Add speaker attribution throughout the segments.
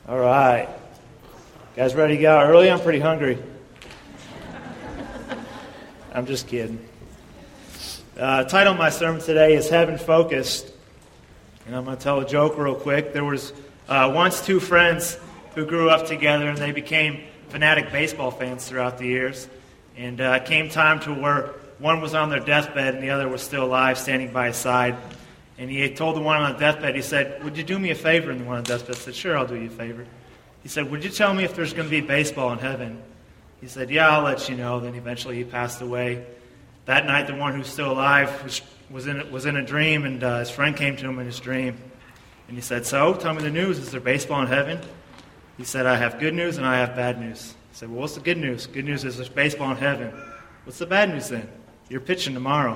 Speaker 1: All right. Guys ready to get out early? I'm pretty hungry. I'm just kidding. Title of my sermon today is Heaven Focused. And I'm going to tell a joke real quick. There was once two friends who grew up together, and they became fanatic baseball fans throughout the years. And it came time to where one was on their deathbed and the other was still alive, standing by his side. And he told the one on the deathbed, he said, "Would you do me a favor?" And the one on the deathbed said, "Sure, I'll do you a favor." He said, "Would you tell me if there's going to be baseball in heaven?" He said, "Yeah, I'll let you know." Then eventually he passed away. That night, the one who's still alive was in a dream, and his friend came to him in his dream. And he said, "So, tell me the news. Is there baseball in heaven?" He said, "I have good news and I have bad news." He said, "Well, what's the good news?" "Good news is there's baseball in heaven." "What's the bad news then?" "You're pitching tomorrow."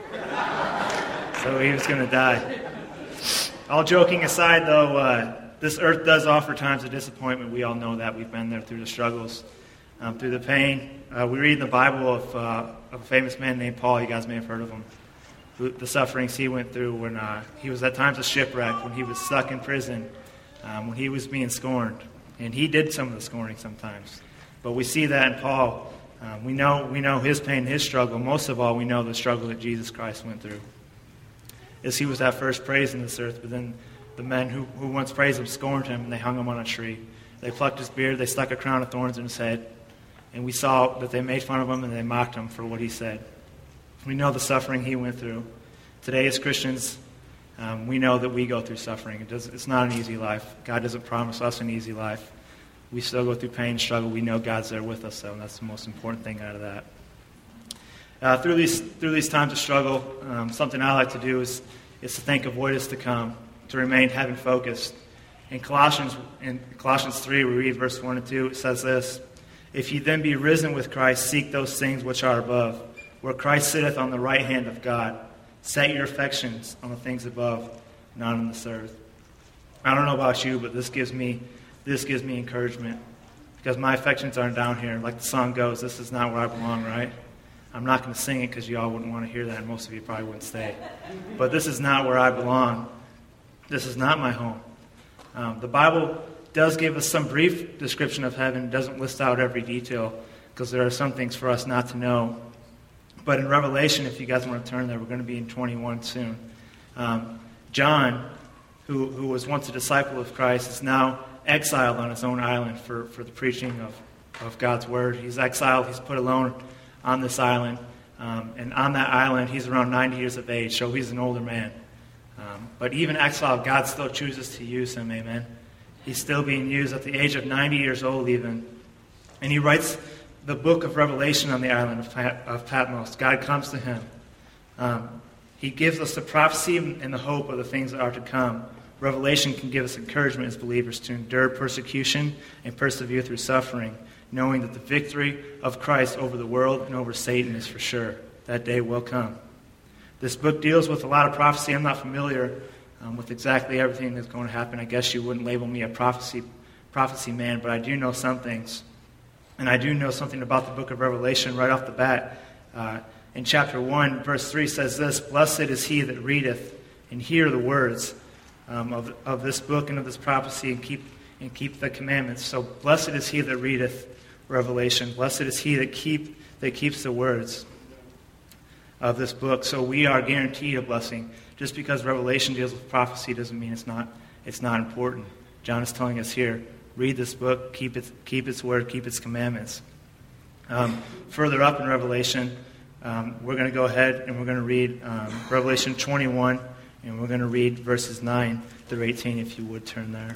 Speaker 1: So he was going to die. All joking aside, though, this earth does offer times of disappointment. We all know that. We've been there through the struggles, through the pain. We read in the Bible of a famous man named Paul. You guys may have heard of him. The sufferings he went through when he was at times of shipwreck, when he was stuck in prison, when he was being scorned. And he did some of the scorning sometimes. But we see that in Paul. We know his pain, his struggle. Most of all, we know the struggle that Jesus Christ went through. As he was at first praised in this earth, but then the men who once praised him scorned him, and they hung him on a tree. They plucked his beard, they stuck a crown of thorns in his head, and we saw that they made fun of him and they mocked him for what he said. We know the suffering he went through. Today as Christians, we know that we go through suffering. It's not an easy life. God doesn't promise us an easy life. We still go through pain and struggle. We know God's there with us, though, and that's the most important thing out of that. Through these times of struggle, something I like to do is to think of what is to come, to remain heaven focused. In Colossians 3, we read verse 1 and 2. It says this: "If ye then be risen with Christ, seek those things which are above, where Christ sitteth on the right hand of God. Set your affections on the things above, not on this earth." I don't know about you, but this gives me encouragement, because my affections aren't down here. Like the song goes, this is not where I belong, right? I'm not going to sing it because you all wouldn't want to hear that, and most of you probably wouldn't stay. But this is not where I belong. This is not my home. The Bible does give us some brief description of heaven. It doesn't list out every detail, because there are some things for us not to know. But in Revelation, if you guys want to turn there, we're going to be in 21 soon. John, who was once a disciple of Christ, is now exiled on his own island for the preaching of God's word. He's exiled. He's put alone on this island. And on that island, he's around 90 years of age, so he's an older man. But even exiled, God still chooses to use him, amen? He's still being used at the age of 90 years old even. And he writes the book of Revelation on the island of Patmos. God comes to him. He gives us the prophecy and the hope of the things that are to come. Revelation can give us encouragement as believers to endure persecution and persevere through suffering, knowing that the victory of Christ over the world and over Satan is for sure. That day will come. This book deals with a lot of prophecy. I'm not familiar with exactly everything that's going to happen. I guess you wouldn't label me a prophecy man, but I do know some things. And I do know something about the book of Revelation right off the bat. In chapter 1, verse 3 says this: "Blessed is he that readeth and hear the words of this book and of this prophecy, and keep the commandments." So blessed is he that readeth Revelation. Blessed is he that keeps the words of this book. So we are guaranteed a blessing. Just because Revelation deals with prophecy doesn't mean it's not important. John is telling us here, read this book, keep its word, keep its commandments. Further up in Revelation, we're going to go ahead and we're going to read Revelation 21, and we're going to read verses 9 through 18, if you would turn there.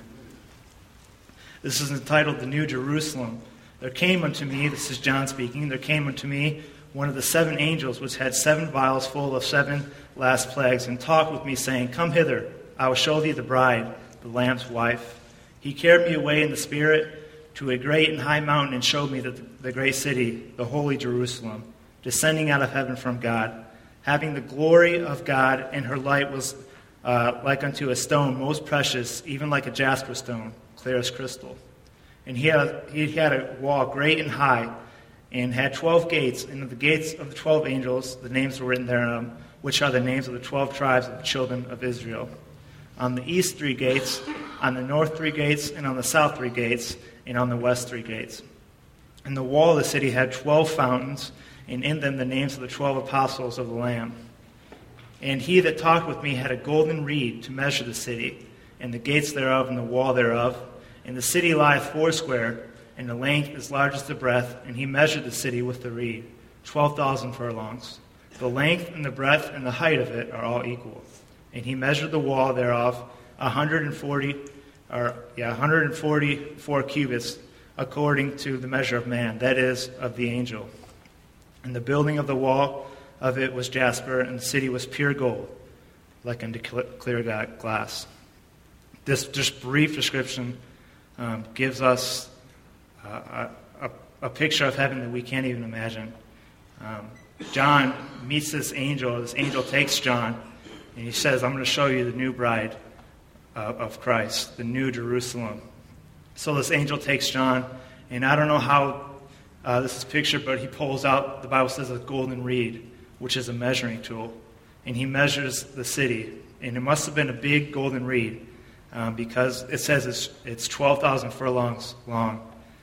Speaker 1: This is entitled, "The New Jerusalem. There came unto me," this is John speaking, "there came unto me one of the 7 angels, which had 7 vials full of 7 last plagues, and talked with me, saying, Come hither, I will show thee the bride, the Lamb's wife. He carried me away in the Spirit to a great and high mountain, and showed me the great city, the holy Jerusalem, descending out of heaven from God, having the glory of God, and her light was like unto a stone most precious, even like a jasper stone, clear as crystal. And he had a wall great and high, and had 12 gates, and of the gates of the 12 angels, the names were written thereon, which are the names of the 12 tribes of the children of Israel. On the east 3 gates, on the north 3 gates, and on the south 3 gates, and on the west 3 gates. And the wall of the city had 12 fountains, and in them the names of the 12 apostles of the Lamb. And he that talked with me had a golden reed to measure the city, and the gates thereof, and the wall thereof. And the city lieth foursquare, and the length as large as the breadth, and he measured the city with the reed, 12,000 furlongs. The length and the breadth and the height of it are all equal. And he measured the wall thereof 144 cubits, according to the measure of man, that is, of the angel. And the building of the wall of it was jasper, and the city was pure gold, like unto clear glass. This just brief description gives us a picture of heaven that we can't even imagine. John meets this angel. This angel takes John, and he says, I'm going to show you the new bride of Christ, the new Jerusalem. So this angel takes John, and I don't know how this is pictured, but he pulls out, the Bible says, a golden reed, which is a measuring tool, and he measures the city. And it must have been a big golden reed, because it says it's 12,000 furlongs long.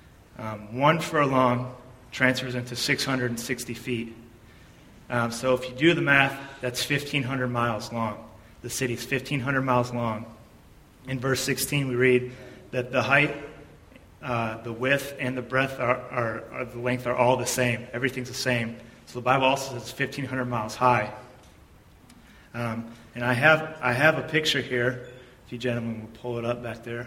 Speaker 1: 1 furlong transfers into 660 feet. So if you do the math, that's 1,500 miles long. The city's 1,500 miles long. In verse 16, we read that the height, the width, and the breadth the length are all the same. Everything's the same. So the Bible also says it's 1,500 miles high. And I have a picture here. If you gentlemen will pull it up back there.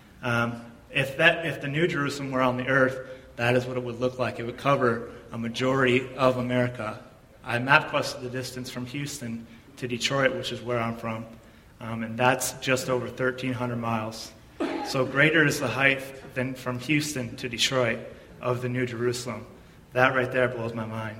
Speaker 1: If the New Jerusalem were on the earth, that is what it would look like. It would cover a majority of America. I MapQuested the distance from Houston to Detroit, which is where I'm from, and that's just over 1,300 miles. So greater is the height than from Houston to Detroit of the New Jerusalem. That right there blows my mind.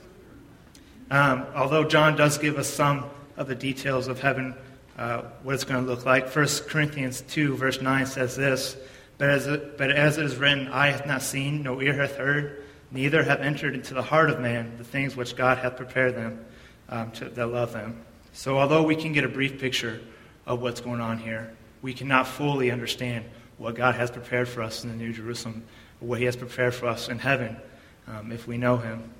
Speaker 1: Although John does give us some of the details of heaven, what it's going to look like. 1 Corinthians 2, verse 9 says this, But as it is written, eye hath not seen, no ear hath heard, neither have entered into the heart of man the things which God hath prepared them that love them. So although we can get a brief picture of what's going on here, we cannot fully understand what God has prepared for us in the New Jerusalem, or what he has prepared for us in heaven if we know him.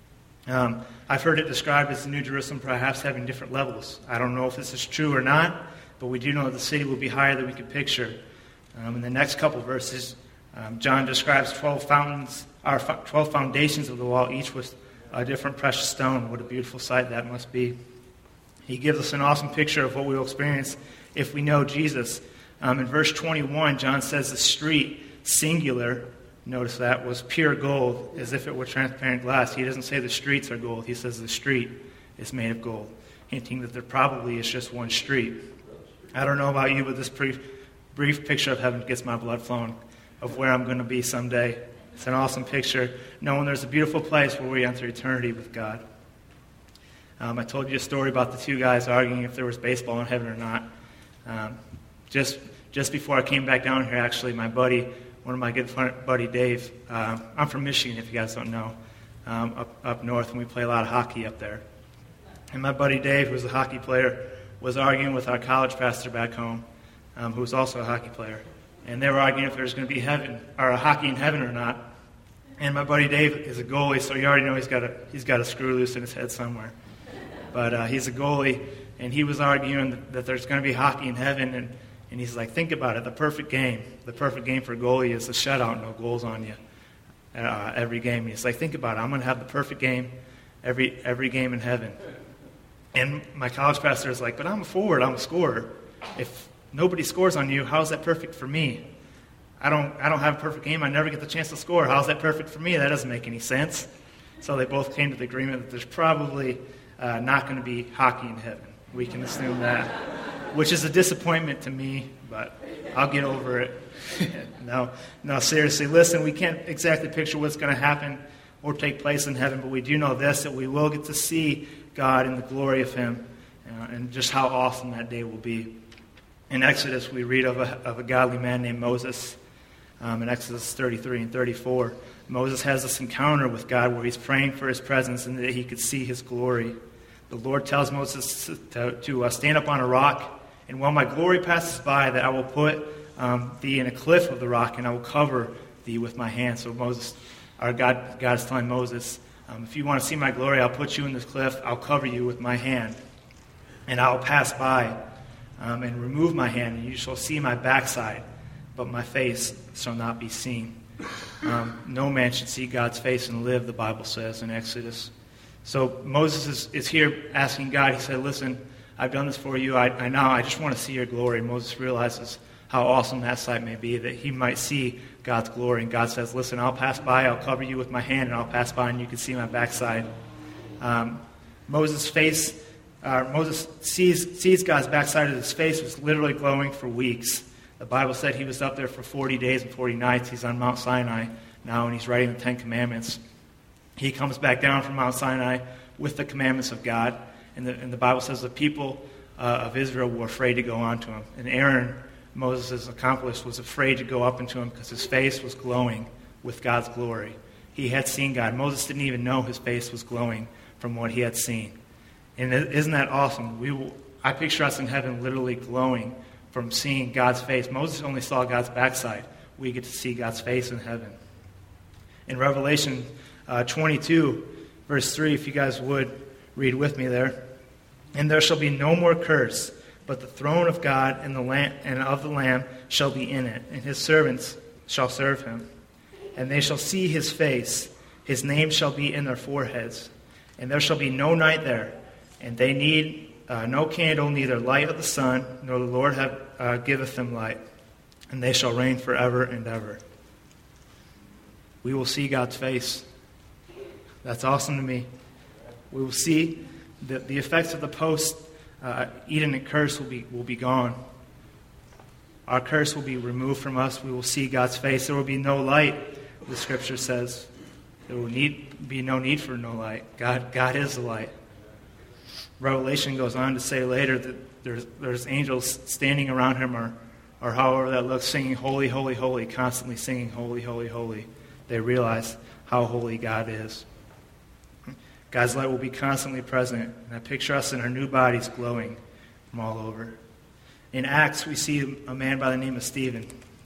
Speaker 1: I've heard it described as the New Jerusalem perhaps having different levels. I don't know if this is true or not, but we do know that the city will be higher than we could picture. In the next couple verses, John describes 12 foundations of the wall, each with a different precious stone. What a beautiful sight that must be. He gives us an awesome picture of what we will experience if we know Jesus. In verse 21, John says the street, singular, notice that, was pure gold, as if it were transparent glass. He doesn't say the streets are gold. He says the street is made of gold, hinting that there probably is just one street. I don't know about you, but this brief picture of heaven gets my blood flowing of where I'm going to be someday. It's an awesome picture, knowing there's a beautiful place where we enter eternity with God. I told you a story about the two guys arguing if there was baseball in heaven or not. Just before I came back down here, actually, my buddy, one of my good buddy, Dave, I'm from Michigan, if you guys don't know, up north, and we play a lot of hockey up there. And my buddy Dave, who's a hockey player, was arguing with our college pastor back home, who was also a hockey player. And they were arguing if there's going to be heaven or a hockey in heaven or not. And my buddy Dave is a goalie, so you already know he's got a screw loose in his head somewhere. But he's a goalie, and he was arguing that there's going to be hockey in heaven. And he's like, think about it, the perfect game for a goalie is a shutout, no goals on you every game. And he's like, think about it, I'm going to have the perfect game every game in heaven. And my college pastor is like, but I'm a forward, I'm a scorer. If nobody scores on you, how is that perfect for me? I don't have a perfect game. I never get the chance to score. How is that perfect for me? That doesn't make any sense. So they both came to the agreement that there's probably not going to be hockey in heaven. We can assume that, which is a disappointment to me, but I'll get over it. No, seriously. Listen, we can't exactly picture what's going to happen or take place in heaven, but we do know this, that we will get to see God in the glory of him and just how awesome that day will be. In Exodus, we read of a godly man named Moses. In Exodus 33 and 34, Moses has this encounter with God where he's praying for his presence and that he could see his glory. The Lord tells Moses to stand up on a rock And while my glory passes by, that I will put thee in a cliff of the rock, and I will cover thee with my hand. So God is telling Moses, if you want to see my glory, I'll put you in this cliff, I'll cover you with my hand, and I'll pass by and remove my hand, and you shall see my backside, but my face shall not be seen. No man should see God's face and live, the Bible says in Exodus. So Moses is here asking God. He said, listen, I've done this for you. I just want to see your glory. Moses realizes how awesome that sight may be, that he might see God's glory. And God says, listen, I'll pass by, I'll cover you with my hand, and I'll pass by, and you can see my backside. Moses sees God's backside of his face was literally glowing for weeks. The Bible said he was up there for 40 days and 40 nights. He's on Mount Sinai now, and he's writing the Ten Commandments. He comes back down from Mount Sinai with the commandments of God. And the Bible says the people of Israel were afraid to go on to him. And Aaron, Moses' accomplice, was afraid to go up into him because his face was glowing with God's glory. He had seen God. Moses didn't even know his face was glowing from what he had seen. And isn't that awesome? I picture us in heaven literally glowing from seeing God's face. Moses only saw God's backside. We get to see God's face in heaven. In Revelation 22, verse 3, if you guys would read with me there. And there shall be no more curse, but the throne of God and of the Lamb shall be in it, and his servants shall serve him. And they shall see his face. His name shall be in their foreheads. And there shall be no night there. And they need no candle, neither light of the sun, nor the Lord giveth them light. And they shall reign forever and ever. We will see God's face. That's awesome to me. We will see the effects of the post-Edenic curse will be gone. Our curse will be removed from us. We will see God's face. There will be no light, the Scripture says. There will be no need for no light. God is the light. Revelation goes on to say later that there's angels standing around him, or however that looks, singing, holy, holy, holy, constantly singing, holy, holy, holy. They realize how holy God is. God's light will be constantly present, and I picture us in our new bodies glowing from all over. In Acts, we see a man by the name of Stephen.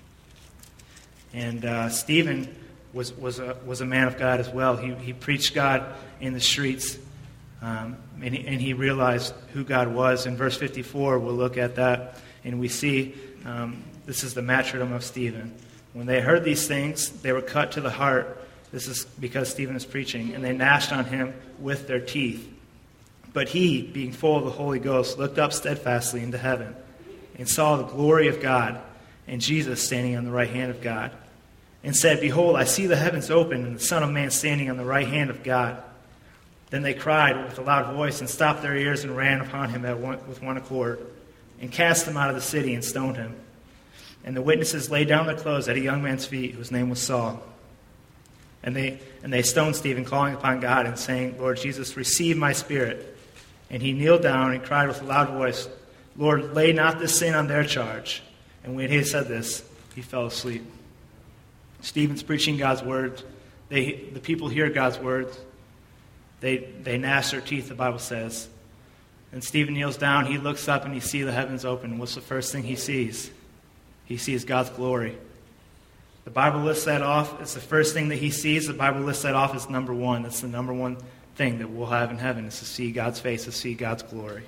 Speaker 1: And Stephen was a man of God as well. He preached God in the streets, and he realized who God was. In verse 54, we'll look at that, and we see this is the martyrdom of Stephen. When they heard these things, they were cut to the heart. This is because Stephen is preaching, and they gnashed on him with their teeth. But he, being full of the Holy Ghost, looked up steadfastly into heaven and saw the glory of God and Jesus standing on the right hand of God, and said, Behold, I see the heavens open and the Son of Man standing on the right hand of God. Then they cried with a loud voice and stopped their ears and ran upon him with one accord and cast him out of the city and stoned him. And the witnesses laid down their clothes at a young man's feet whose name was Saul. And they stoned Stephen, calling upon God and saying, Lord Jesus, receive my spirit. And he kneeled down and cried with a loud voice, Lord, lay not this sin on their charge. And when he had said this, he fell asleep. Stephen's preaching God's word. The people hear God's words. They gnash their teeth, the Bible says. And Stephen kneels down, he looks up, and he sees the heavens open. What's the first thing he sees? He sees God's glory. The Bible lists that off. It's the first thing that he sees. The Bible lists that off as number one. That's the number one thing that we'll have in heaven, is to see God's face, to see God's glory.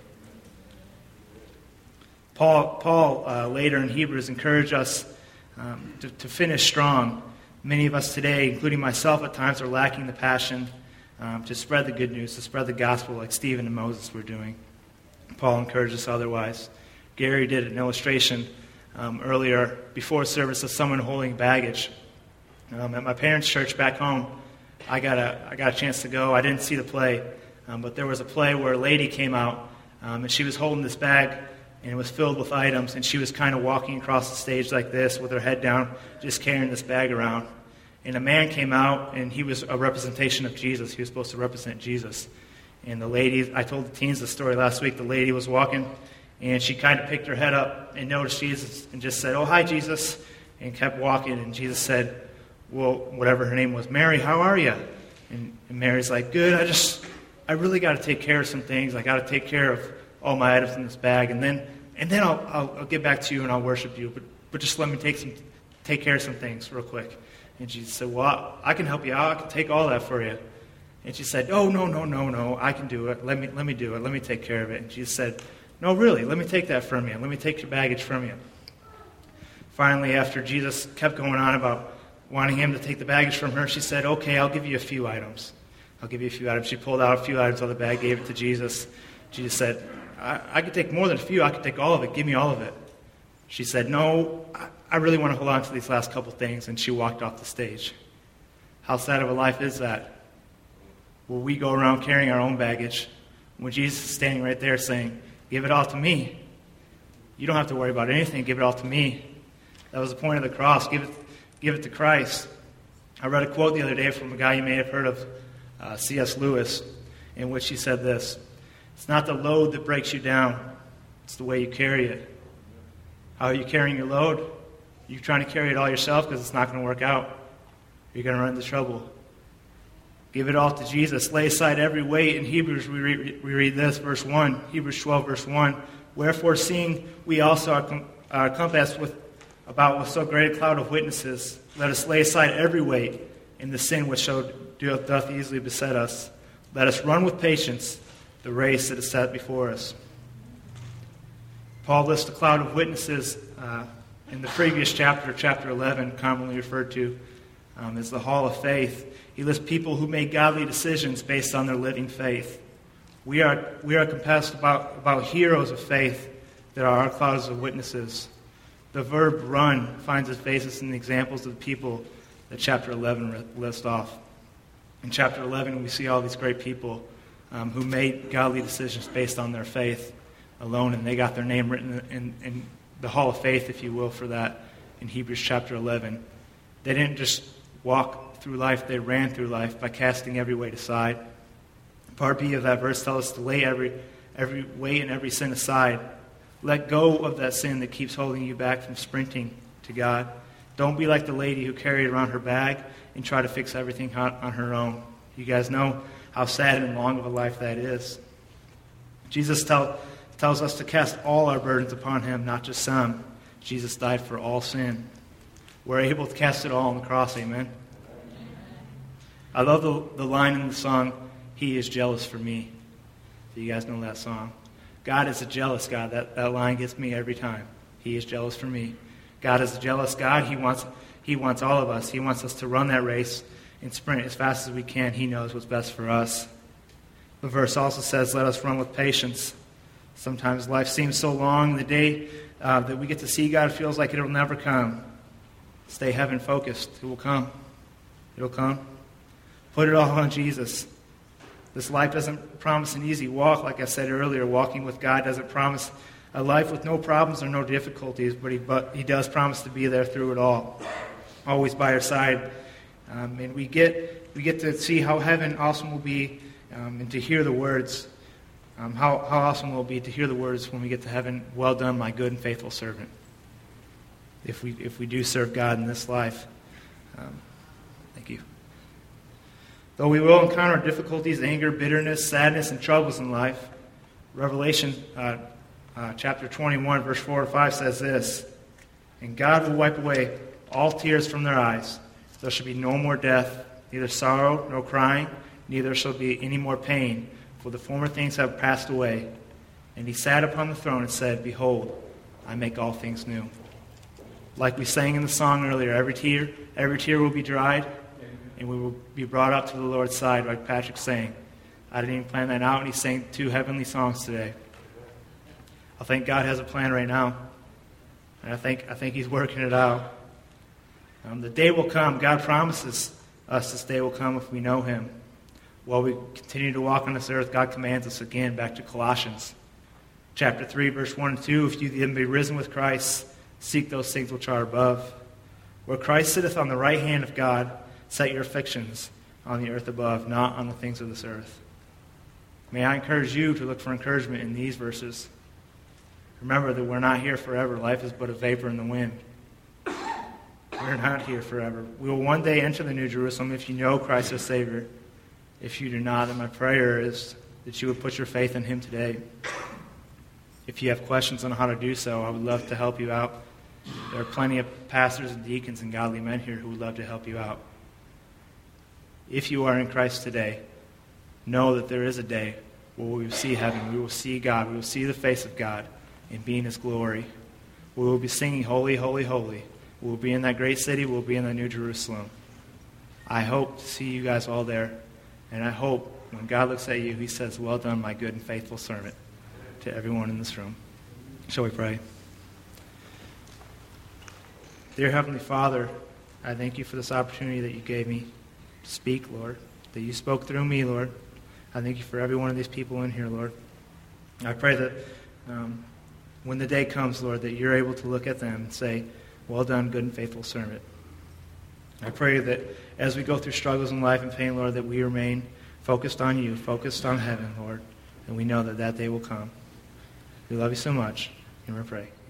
Speaker 1: Paul later in Hebrews encouraged us to finish strong. Many of us today, including myself at times, are lacking the passion to spread the good news, to spread the gospel like Stephen and Moses were doing. Paul encouraged us otherwise. Gary did an illustration earlier before service of someone holding baggage. At my parents' church back home, I got a chance to go. I didn't see the play, but there was a play where a lady came out, and she was holding this bag, and it was filled with items, and she was kind of walking across the stage like this with her head down, just carrying this bag around. And a man came out, and he was a representation of Jesus. He was supposed to represent Jesus. And the lady, I told the teens the story last week, the lady was walking, and she kind of picked her head up and noticed Jesus and just said, "Oh, hi, Jesus," and kept walking. And Jesus said, well, whatever her name was, "Mary, how are you?" And Mary's like, "Good, I really got to take care of some things. I got to take care of all my items in this bag." And then and then I'll get back to you and I'll worship you, but just let me take care of some things real quick. And Jesus said, well, I can help you out. I can take all that for you. And she said, oh, no, I can do it. Let me do it. Let me take care of it. And Jesus said, no, really, let me take that from you. Let me take your baggage from you. Finally, after Jesus kept going on about wanting him to take the baggage from her, she said, okay, I'll give you a few items. She pulled out a few items out of the bag, gave it to Jesus. Jesus said, I could take more than a few. I could take all of it. Give me all of it. She said, no, I really want to hold on to these last couple things. And she walked off the stage. How sad of a life is that? Where we go around carrying our own baggage when Jesus is standing right there saying, give it all to me. You don't have to worry about anything. Give it all to me. That was the point of the cross. Give it to Christ. I read a quote the other day from a guy you may have heard of, C.S. Lewis, in which he said this: it's not the load that breaks you down, it's the way you carry it. How are you carrying your load? Are you trying to carry it all yourself because it's not going to work out? You're going to run into trouble. Give it all to Jesus. Lay aside every weight. In Hebrews, we read this, verse 1, Hebrews 12, verse 1. Wherefore, seeing we also are compassed with so great a cloud of witnesses, let us lay aside every weight and the sin which doth easily beset us. Let us run with patience the race that is set before us. Paul lists a cloud of witnesses in the previous chapter 11, commonly referred to as the Hall of Faith. He lists people who made godly decisions based on their living faith. We are compassed about heroes of faith that are our clouds of witnesses. The verb run finds its basis in the examples of the people that chapter 11 lists off. In chapter 11, we see all these great people who made godly decisions based on their faith alone, and they got their name written in the Hall of Faith, if you will, for that in Hebrews chapter 11. They didn't just walk through life, they ran through life by casting every weight aside. Part B of that verse tells us to lay every weight and every sin aside. Let go of that sin that keeps holding you back from sprinting to God. Don't be like the lady who carried around her bag and tried to fix everything on her own. You guys know how sad and long of a life that is. Jesus tells us to cast all our burdens upon him, not just some. Jesus died for all sin. We're able to cast it all on the cross, amen? I love the line in the song, He is jealous for me. Do you guys know that song? God is a jealous God. That line gets me every time. He is jealous for me. God is a jealous God. He wants all of us. He wants us to run that race and sprint as fast as we can. He knows what's best for us. The verse also says, let us run with patience. Sometimes life seems so long. The day that we get to see God feels like it'll never come. Stay heaven focused. It will come. It'll come. Put it all on Jesus. This life doesn't promise an easy walk. Like I said earlier, walking with God doesn't promise a life with no problems or no difficulties, but he does promise to be there through it all, always by our side. And we get to see how heaven awesome will be, and to hear the words. How awesome will it be to hear the words when we get to heaven, well done, my good and faithful servant. If we do serve God in this life. Thank you. Though we will encounter difficulties, anger, bitterness, sadness, and troubles in life, Revelation chapter 21, verse 4 to 5 says this, and God will wipe away all tears from their eyes. There shall be no more death, neither sorrow nor crying, neither shall be any more pain, for the former things have passed away. And he sat upon the throne and said, behold, I make all things new. Like we sang in the song earlier, every tear will be dried, and we will be brought up to the Lord's side, like Patrick sang. I didn't even plan that out, and he sang 2 heavenly songs today. I think God has a plan right now, and I think he's working it out. The day will come. God promises us this day will come if we know him. While we continue to walk on this earth, God commands us again back to Colossians chapter 3, verse 1 and 2. If you then be risen with Christ, seek those things which are above, where Christ sitteth on the right hand of God. Set your affections on the earth above, not on the things of this earth. May I encourage you to look for encouragement in these verses. Remember that we're not here forever. Life is but a vapor in the wind. We're not here forever. We will one day enter the New Jerusalem if you know Christ as Savior. If you do not, then my prayer is that you would put your faith in him today. If you have questions on how to do so, I would love to help you out. There are plenty of pastors and deacons and godly men here who would love to help you out. If you are in Christ today, know that there is a day where we will see heaven. We will see God. We will see the face of God and be in His glory. We will be singing, Holy, Holy, Holy. We will be in that great city. We will be in the New Jerusalem. I hope to see you guys all there. And I hope when God looks at you, He says, well done, my good and faithful servant, to everyone in this room. Shall we pray? Dear Heavenly Father, I thank you for this opportunity that you gave me to speak, Lord, that you spoke through me, Lord. I thank you for every one of these people in here, Lord. I pray that when the day comes, Lord, that you're able to look at them and say, well done, good and faithful servant. I pray that as we go through struggles in life and pain, Lord, that we remain focused on you, focused on heaven, Lord, and we know that that day will come. We love you so much, and we pray.